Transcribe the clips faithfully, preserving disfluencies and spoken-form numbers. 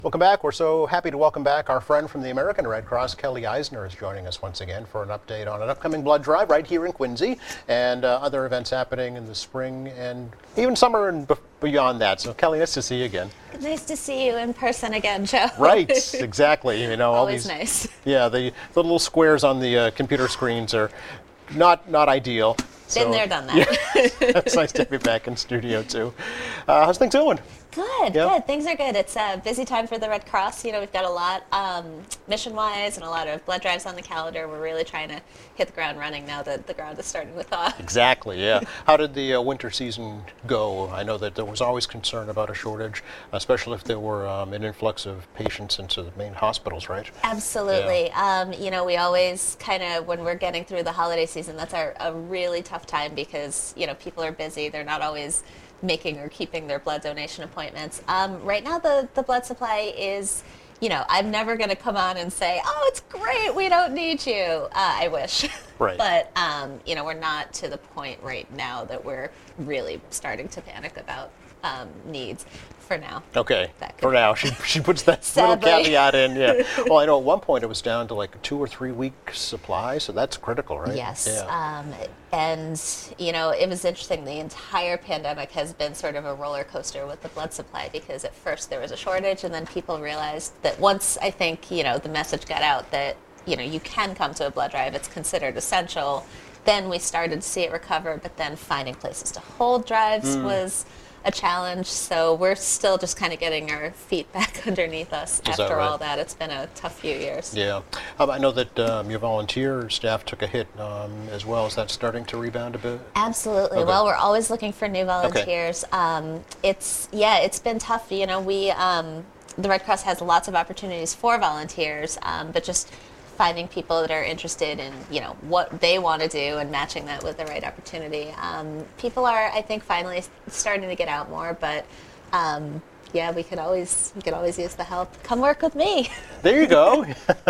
Welcome back. We're so happy to welcome back our friend from the American Red Cross. Kelly Eisner is joining us once again for an update on an upcoming blood drive right here in Quincy and uh, other events happening in the spring and even summer and b- beyond that. So Kelly, nice to see you again. Nice to see you in person again, Joe. Right, exactly. You know, all Always these, nice. Yeah, the, the little squares on the uh, computer screens are not not ideal. Been So, there, done that. Yeah, it's nice to be back in studio too. Uh, how's things going? Good, Yeah. good. Things are good. It's a busy time for the Red Cross. You know, we've got a lot um, mission-wise and a lot of blood drives on the calendar. We're really trying to hit the ground running now that the ground is starting to thaw. Exactly, yeah. How did the uh, winter season go? I know that there was always concern about a shortage, especially if there were um, an influx of patients into the main hospitals, right? Absolutely. Um, you know, we always kind of, when we're getting through the holiday season, that's our, a really tough time because, you know, people are busy. They're not always making or keeping their blood donation appointments. Um, right now, the, the blood supply is, you know, I'm never going to come on and say, oh, it's great, we don't need you. Uh, I wish. Right. But, um, you know, we're not to the point right now that we're really starting to panic about um, needs for now. Okay, That could- for now. She, she puts that little Sadly. caveat in, yeah. Well, I know at one point it was down to like a two or three week supply, so that's critical, right? Yes. Yeah. Um, and, you know, it was interesting. The entire pandemic has been sort of a roller coaster with the blood supply because at first there was a shortage and then people realized that once I think, you know, the message got out that, you know, you can come to a blood drive, it's considered essential, then we started to see it recover, but then finding places to hold drives was a challenge. So we're still just kind of getting our feet back underneath us Is that after right? all that. It's been a tough few years. Yeah. Um, I know that um, your volunteer staff took a hit um, as well. Is that starting to rebound a bit? Absolutely. Okay. Well, we're always looking for new volunteers. Um, it's yeah, it's been tough. You know, we um, the Red Cross has lots of opportunities for volunteers, um, but just finding people that are interested in you know what they want to do and matching that with the right opportunity. Um, people are, I think, finally starting to get out more, but. Um, yeah, we could always we could always use the help. Come work with me. There you go.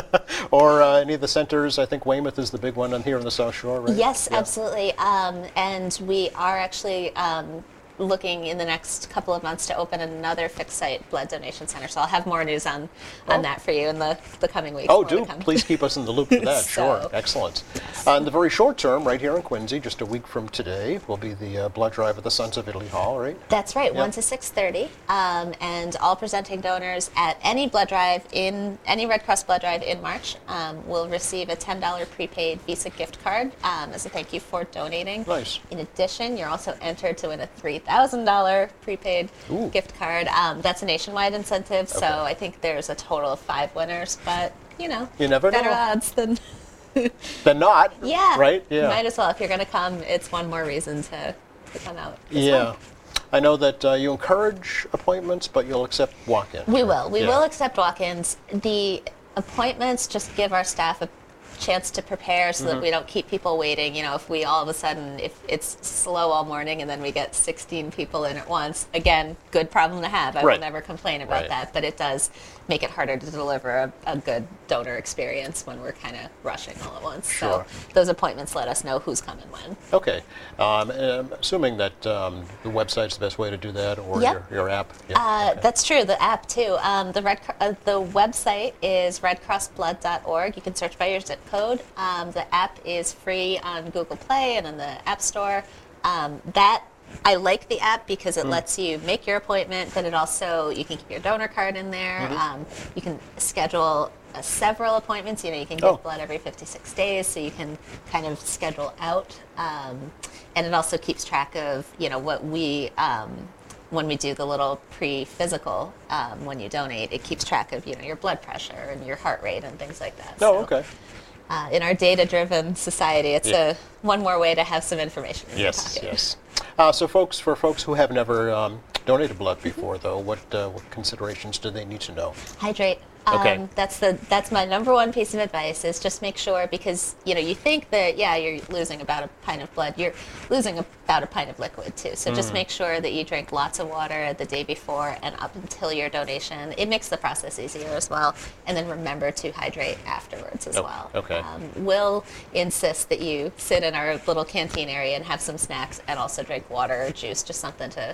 Or uh, any of the centers. I think Weymouth is the big one on here on the South Shore, right? Yes, Yeah. absolutely. Um, and we are actually um, looking in the next couple of months to open another fixed site blood donation center. So I'll have more news on, on Oh. that for you in the, the coming weeks. Oh, more to do come. please keep us in the loop for that. Sure, So- excellent. Uh, in the very short term, right here in Quincy, just a week from today, will be the uh, blood drive at the Sons of Italy Hall, right? That's right, Yeah. one to six thirty, um, and all presenting donors at any blood drive in any Red Cross blood drive in March um, will receive a ten dollars prepaid Visa gift card um, as a thank you for donating. Nice. In addition, you're also entered to win a three thousand dollars prepaid Ooh. gift card. Um, that's a nationwide incentive, so Okay. I think there's a total of five winners, but you know, You never better know. odds than Then not. yeah. Right. Yeah. Might as well if you're going to come. It's one more reason to, to come out. this Yeah. month. I know that uh, you encourage appointments, but you'll accept walk-ins. We right? will. We Yeah. will accept walk-ins. The appointments just give our staff a chance to prepare so Mm-hmm. that we don't keep people waiting. You know, if we all of a sudden, if it's slow all morning and then we get sixteen people in at once, again, good problem to have. I Right. will never complain about Right. that, but it does make it harder to deliver a, a good donor experience when we're kind of rushing all at once. Sure. So those appointments let us know who's coming when. Okay. Um, and I'm assuming that um, the website's the best way to do that, or Yep. your, your app. Yeah. Uh, Okay. That's true. The app too. Um, the red Cro- uh, the website is red cross blood dot org. You can search by your zip code. Um, the app is free on Google Play and in the App Store. Um, that I like the app because it lets you make your appointment, but it also you can keep your donor card in there. Um, you can schedule uh, several appointments. You know, you can give Oh. blood every fifty-six days, so you can kind of schedule out. Um, and it also keeps track of you know what we. Um, when we do the little pre-physical, um, when you donate, it keeps track of you know your blood pressure and your heart rate and things like that. Oh, So, okay. Uh, in our data-driven society, it's Yeah. a one more way to have some information in your Yes, pocket. yes. Uh, so, folks, for folks who have never um, donated blood before, though, what, uh, what considerations do they need to know? Hydrate. Okay. Um, that's the that's my number one piece of advice is just make sure because you know you think that yeah you're losing about a pint of blood you're losing about a pint of liquid too so Mm. just make sure that you drink lots of water the day before and up until your donation. It makes the process easier as well, and then remember to hydrate afterwards as Oh, well. okay. Um, we'll insist that you sit in our little canteen area and have some snacks and also drink water or juice, just something to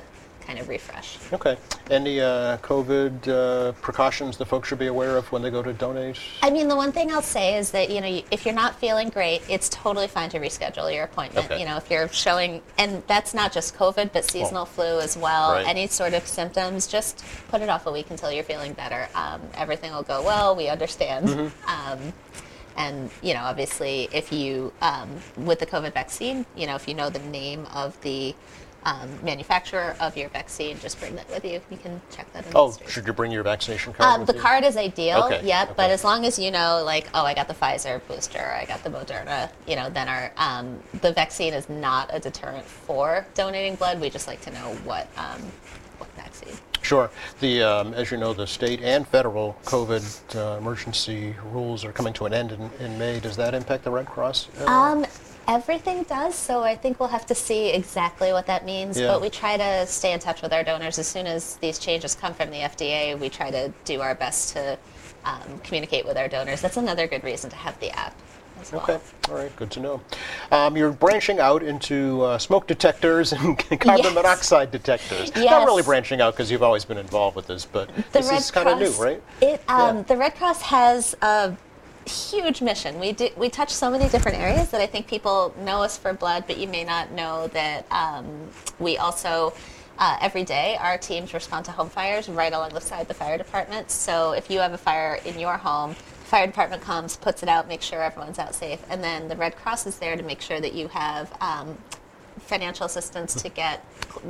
kind of refresh. Okay. Any uh, COVID uh, precautions the folks should be aware of when they go to donate? I mean, the one thing I'll say is that, you know, if you're not feeling great, it's totally fine to reschedule your appointment. Okay. You know, if you're showing, and that's not just COVID, but seasonal flu as well, right. any sort of symptoms, just put it off a week until you're feeling better. Um, everything will go well, we understand. Mm-hmm. um, and, you know, obviously, if you, um, with the COVID vaccine, you know, if you know the name of the Um, manufacturer of your vaccine, just bring that with you. You can check that in Oh, the street. should you bring your vaccination card Um, with the you? card is ideal, Okay, yeah, okay. but as long as you know, like, oh, I got the Pfizer booster, I got the Moderna, you know, then our um, the vaccine is not a deterrent for donating blood. We just like to know what um, what vaccine. Sure. The um, as you know, the state and federal COVID uh, emergency rules are coming to an end in, in May. Does that impact the Red Cross? at all? Um, everything does, so I think we'll have to see exactly what that means. Yeah. But we try to stay in touch with our donors as soon as these changes come from the F D A. We try to do our best to um, communicate with our donors. That's another good reason to have the app as well. Okay, all right, good to know. Um, you're branching out into uh, smoke detectors and carbon Yes. monoxide detectors. Not Yes. really branching out because you've always been involved with this, but The this Red is kind of new, Cross- right? It um, Yeah. the Red Cross has a huge mission. We do we touch so many different areas that I think people know us for blood, but you may not know that um, we also. Uh, every day, our teams respond to home fires right alongside the fire department. So if you have a fire in your home, the fire department comes, puts it out, makes sure everyone's out safe, and then the Red Cross is there to make sure that you have um, financial assistance to get,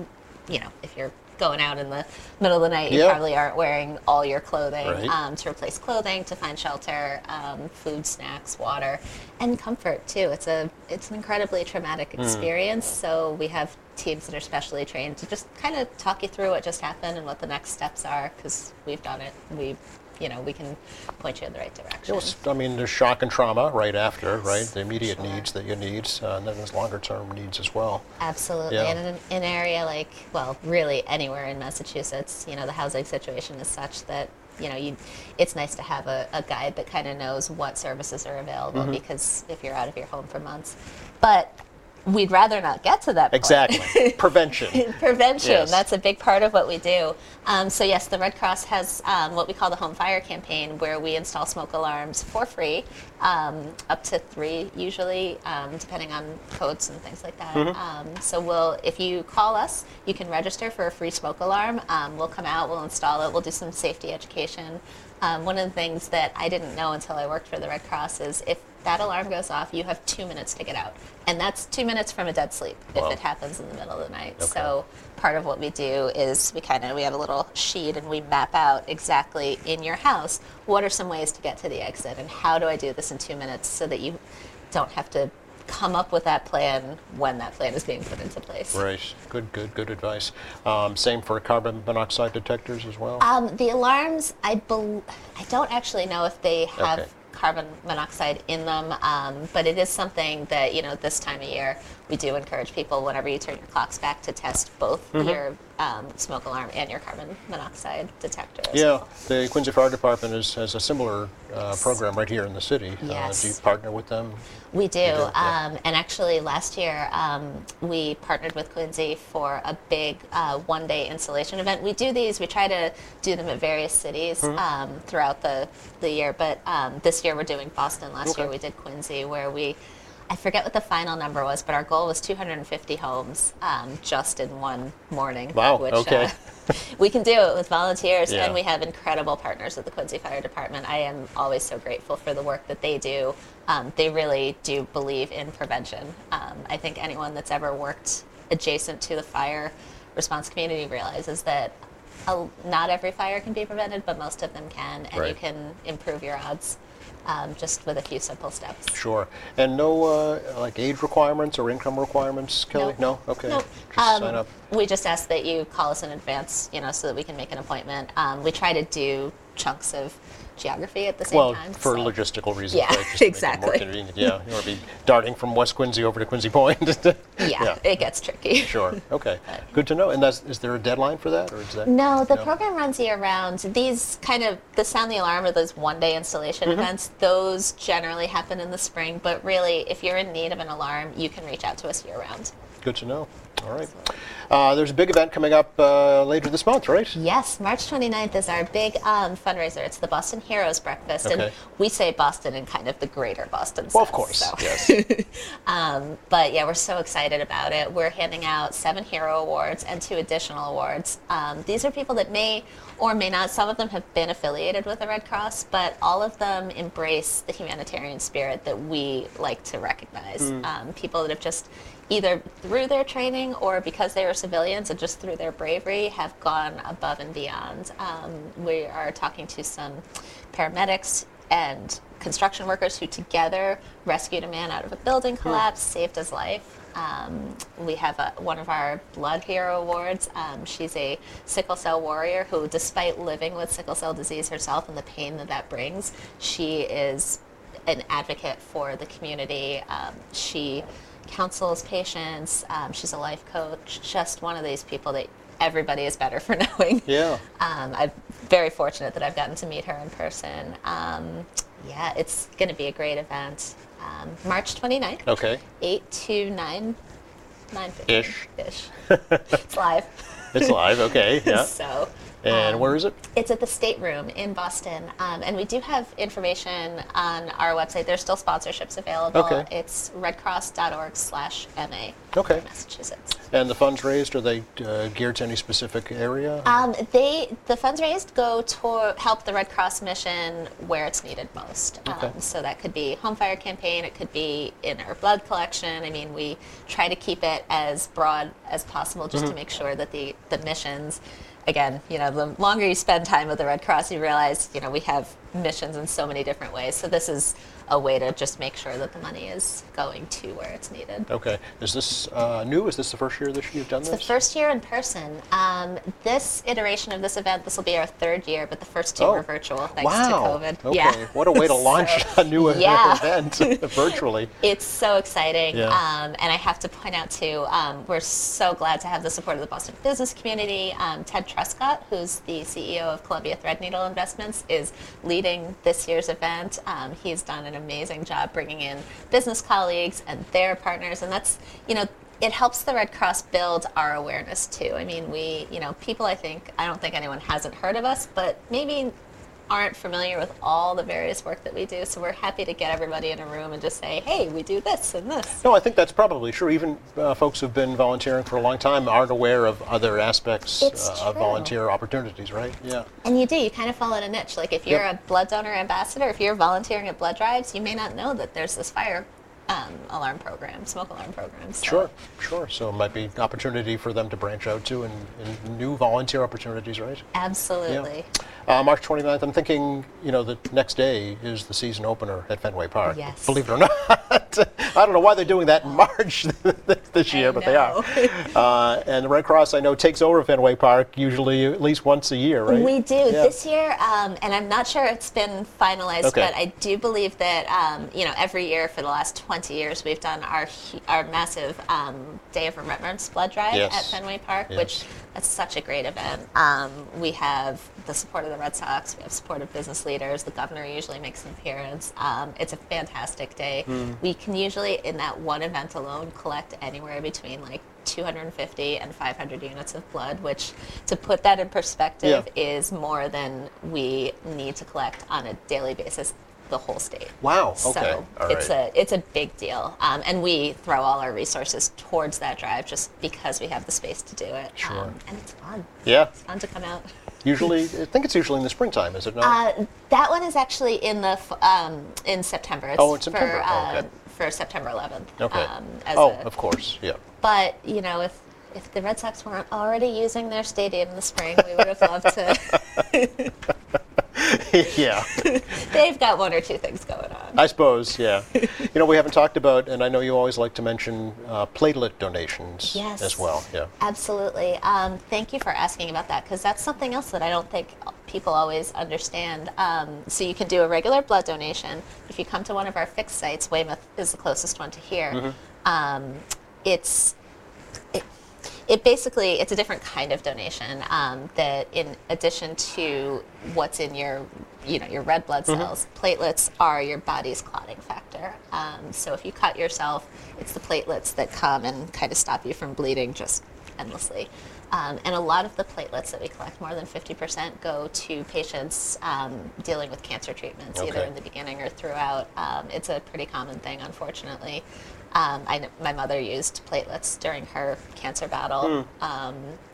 you know, if you're going out in the middle of the night, you Yeah. probably aren't wearing all your clothing, Right. um, to replace clothing, to find shelter, um, food, snacks, water, and comfort too. It's a it's an incredibly traumatic experience. So we have teams that are specially trained to just kind of talk you through what just happened and what the next steps are, because we've done it. We, you know, we can point you in the right direction. It was, I mean, there's shock and trauma right after, right? The immediate Sure. needs that you need, uh, and then there's longer term needs as well. Absolutely. Yeah. And in an, in an area like, well, really anywhere in Massachusetts, you know, the housing situation is such that, you know, you, it's nice to have a, a guide that kind of knows what services are available, Mm-hmm. because if you're out of your home for months. But we'd rather not get to that point. Exactly. Prevention. Prevention, Yes. that's a big part of what we do. Um, so yes, the Red Cross has um, what we call the Home Fire Campaign, where we install smoke alarms for free, um, up to three usually, um, depending on codes and things like that. Mm-hmm. Um, so we'll, if you call us, you can register for a free smoke alarm. Um, we'll come out, we'll install it, we'll do some safety education. Um, one of the things that I didn't know until I worked for the Red Cross is if that alarm goes off, you have two minutes to get out. And that's two minutes from a dead sleep Wow. if it happens in the middle of the night. Okay. So part of what we do is we kind of, we have a little sheet and we map out exactly in your house, what are some ways to get to the exit and how do I do this in two minutes so that you don't have to come up with that plan when that plan is being put into place. Right. Good, good, good advice. Um, same for carbon monoxide detectors as well? Um, the alarms, I bel I don't actually know if they have Okay. carbon monoxide in them, um, but it is something that, you know, this time of year we do encourage people, whenever you turn your clocks back, to test both Mm-hmm. your um, smoke alarm and your carbon monoxide detector as Yeah, well. the Quincy Fire Department is, has a similar uh, program right here in the city. Uh, Yes. do you partner with them? We do, do, yeah. um, and actually last year um, we partnered with Quincy for a big uh, one-day installation event. We do these, we try to do them at various cities Mm-hmm. um, throughout the, the year, but um, this year we're doing Boston. Last Okay. year we did Quincy, where we, I forget what the final number was, but our goal was two hundred fifty homes um, just in one morning. Wow, Which, okay. uh, we can do it with volunteers, Yeah. and we have incredible partners at the Quincy Fire Department. I am always so grateful for the work that they do. Um, they really do believe in prevention. Um, I think anyone that's ever worked adjacent to the fire response community realizes that a, not every fire can be prevented, but most of them can, and you Right. can improve your odds um, just with a few simple steps. Sure. And no uh, like age requirements or income requirements, Kelly? Nope. No? Okay. Nope. Just Um, sign up. We just ask that you call us in advance, you know, so that we can make an appointment. Um, we try to do chunks of geography at the same Well, time. for so- logistical reasons, Yeah, right? Just to make it exactly. more convenient. Yeah, you want to be darting from West Quincy over to Quincy Point. Yeah, it gets tricky. Sure. Okay. Good to know. And that's, is there a deadline for that, or is that? No, the program runs year round. These kind of, the sound the alarm or those one day installation Mm-hmm. events, those generally happen in the spring, but really if you're in need of an alarm, you can reach out to us year round. Good to know. All right. Uh, there's a big event coming up uh, later this month, right? Yes, March twenty-ninth is our big um, fundraiser. It's the Boston Heroes Breakfast. Okay. And we say Boston in kind of the greater Boston sense. Well, of course, so. yes. um, but yeah, we're so excited about it. We're handing out seven hero awards and two additional awards. Um, these are people that may or may not, some of them have been affiliated with the Red Cross, but all of them embrace the humanitarian spirit that we like to recognize. Mm. Um, people that have just either through their training or because they are civilians and just through their bravery have gone above and beyond. Um, we are talking to some paramedics and construction workers who together rescued a man out of a building collapse, mm. saved his life. Um, we have a, one of our Blood Hero Awards. Um, she's a sickle cell warrior who, despite living with sickle cell disease herself and the pain that that brings, she is an advocate for the community. Um, she counsels patients. Um, she's a life coach. Just one of these people that everybody is better for knowing. Yeah. Um, I'm very fortunate that I've gotten to meet her in person. Um, yeah, it's going to be a great event. Um, March twenty-ninth. Okay. eight to nine. nine fifty. Ish. Ish. It's live. It's live, okay, yeah. So. And um, where is it? It's at the State Room in Boston. Um, and we do have information on our website. There's still sponsorships available. Okay. It's redcross.org slash MA. Okay. Massachusetts. And the funds raised, are they uh, geared to any specific area? Um, they the funds raised go to help the Red Cross mission where it's needed most. Okay. Um, so that could be home fire campaign. It could be in our blood collection. I mean, we try to keep it as broad as possible just mm-hmm. to make sure that the, the missions, again, you know, the longer you spend time with the Red Cross, you realize, you know, we have missions in so many different ways. So this is a way to just make sure that the money is going to where it's needed. Okay. Is this uh, new? Is this the first year that you've done it's this? It's the first year in person. Um, this iteration of this event, this will be our third year, but the first two oh. were virtual thanks wow. to COVID. Okay. Yeah. What a way to launch so, a new yeah. event virtually. It's so exciting. Yeah. Um, and I have to point out, too, um, we're so glad to have the support of the Boston business community. Um, Ted Truscott, who's the C E O of Columbia Threadneedle Investments, is leading this year's event. Um, he's done an amazing job bringing in business colleagues and their partners, and that's, you know, it helps the Red Cross build our awareness too. I mean, we, you know, people, I think, I don't think anyone hasn't heard of us, but maybe aren't familiar with all the various work that we do. So we're happy to get everybody in a room and just say, hey, we do this and this. No, I think that's probably true. Even uh, folks who've been volunteering for a long time aren't aware of other aspects uh, of volunteer opportunities, right? Yeah. And you do. You kind of fall in a niche. Like if you're yep. a blood donor ambassador, if you're volunteering at blood drives, you may not know that there's this fire Um, alarm program, smoke alarm programs. So. Sure, sure. So it might be an opportunity for them to branch out to and, and new volunteer opportunities, right? Absolutely. Yeah. Uh, March twenty-ninth, I'm thinking, you know, the next day is the season opener at Fenway Park. Yes. Believe it or not. I don't know why they're doing that in March this year, I but know. they are. Uh, and the Red Cross, I know, takes over Fenway Park usually at least once a year, right? We do. Yeah. This year, um, and I'm not sure it's been finalized, okay. but I do believe that, um, you know, every year for the last twenty years, we've done our our massive um, Day of Remembrance blood drive yes. at Fenway Park, yes. which that's such a great event. Um, we have the support of the Red Sox, we have support of business leaders, the governor usually makes an appearance. Um, it's a fantastic day. Mm. We can usually, in that one event alone, collect anywhere between like two hundred fifty and five hundred units of blood, which, to put that in perspective, yeah. is more than we need to collect on a daily basis the whole state. Wow. Okay. So all it's right. a it's a big deal, um, and we throw all our resources towards that drive just because we have the space to do it. Sure. Um, and it's fun. Yeah. It's fun to come out. Usually, I think it's usually in the springtime, is it not? Uh, that one is actually in the f- um, in September. It's oh, in September. For, oh, uh, okay. for September eleventh. Okay. Um, as oh, a, of course. Yeah. But you know, if if the Red Sox weren't already using their stadium in the spring, we would have loved to. Yeah. They've got one or two things going on. I suppose, yeah. You know, we haven't talked about, and I know you always like to mention uh, platelet donations yes, as well. Yeah. Absolutely. Um, thank you for asking about that, because that's something else that I don't think people always understand. Um, so you can do a regular blood donation. If you come to one of our fixed sites, Weymouth is the closest one to here. Mm-hmm. Um, it's... It, it basically, it's a different kind of donation um, that in addition to what's in your, you know, your red blood cells, mm-hmm. platelets are your body's clotting factor. Um, so if you cut yourself, it's the platelets that come and kind of stop you from bleeding just endlessly. Um, and a lot of the platelets that we collect, more than fifty percent, go to patients um, dealing with cancer treatments, okay. either in the beginning or throughout. Um, it's a pretty common thing, unfortunately. Um, I kn- my mother used platelets during her cancer battle. Mm. Um,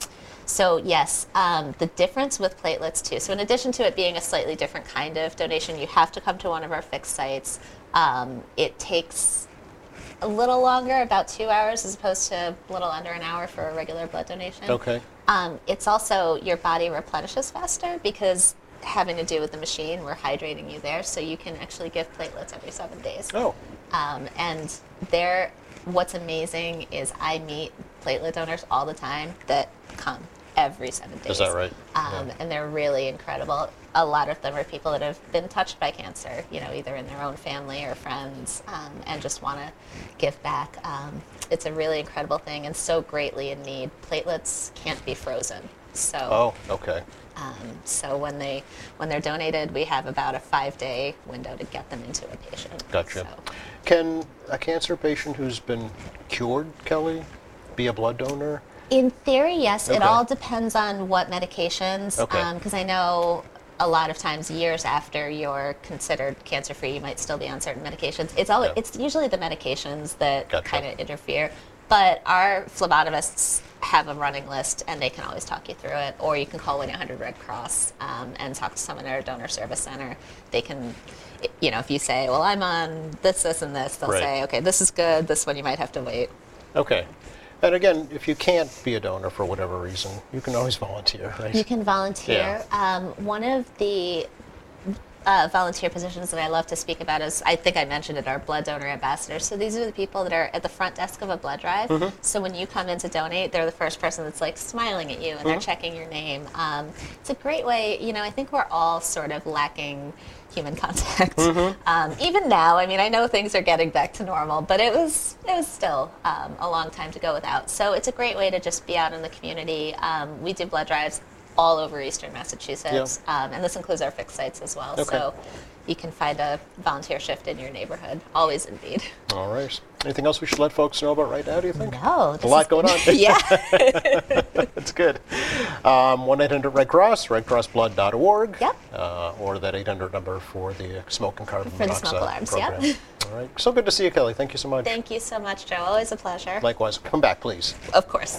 so yes, um, the difference with platelets too. So in addition to it being a slightly different kind of donation, you have to come to one of our fixed sites. Um, it takes a little longer, about two hours as opposed to a little under an hour for a regular blood donation. Okay. Um, it's also your body replenishes faster because having to do with the machine, we're hydrating you there, so you can actually give platelets every seven days. Oh. Um, and they're, what's amazing is I meet platelet donors all the time that come every seven days. Is that right? Um, yeah. And they're really incredible. A lot of them are people that have been touched by cancer, you know, either in their own family or friends, um, and just want to give back. Um, it's a really incredible thing and so greatly in need. Platelets can't be frozen. So, oh, okay. Um, so when they when they're donated, we have about a five-day window to get them into a patient. Gotcha. So. Can a cancer patient who's been cured, Kelly, be a blood donor? In theory, yes. Okay. It all depends on what medications. Okay. Because um, I know a lot of times, years after you're considered cancer-free, you might still be on certain medications. It's always, yeah. It's usually the medications that gotcha. kind of interfere. But our phlebotomists have a running list, and they can always talk you through it. Or you can call one eight hundred Red Cross um, and talk to someone at our donor service center. They can, you know, if you say, well, I'm on this, this, and this, they'll right. say, okay, this is good. This one you might have to wait. Okay. And again, if you can't be a donor for whatever reason, you can always volunteer, right? You can volunteer. Yeah. Um, one of the uh, volunteer positions that I love to speak about is, I think I mentioned it, our blood donor ambassadors. So these are the people that are at the front desk of a blood drive. Mm-hmm. So when you come in to donate, they're the first person that's like smiling at you and mm-hmm. they're checking your name. Um, it's a great way, you know, I think we're all sort of lacking human contact. Mm-hmm. Um, even now, I mean, I know things are getting back to normal, but it was it was still um, a long time to go without. So it's a great way to just be out in the community. Um, we do blood drives all over Eastern Massachusetts, yeah. um, and this includes our fixed sites as well. Okay. So you can find a volunteer shift in your neighborhood. Always in need. All right. Anything else we should let folks know about right now, do you think? No. A lot going on. Yeah. That's good. Um, one eight hundred Red Cross, red cross blood dot org. Yep. Uh, or that eight hundred number for the smoke and carbon for monoxide the smoke alarms, program. Yep. All right. So good to see you, Kelly. Thank you so much. Thank you so much, Joe. Always a pleasure. Likewise. Come back, please. Of course.